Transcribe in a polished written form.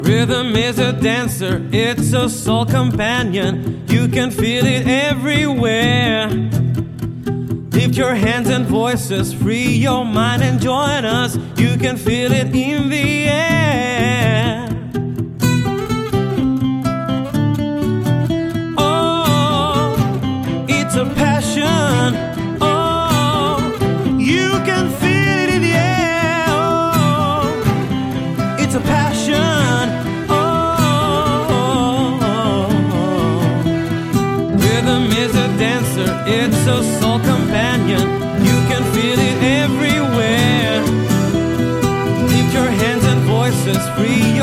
Rhythm is a dancer, it's a soul companion. You can feel it everywhere. Lift your hands and voices, free your mind and join us. You can feel it in the air. Oh, it's a passion. Oh, you can feel it in the air. Oh, it's a passion. Oh, rhythm is a dancer, it's a soul companion. You can feel it everywhere. Lift your hands and voices, free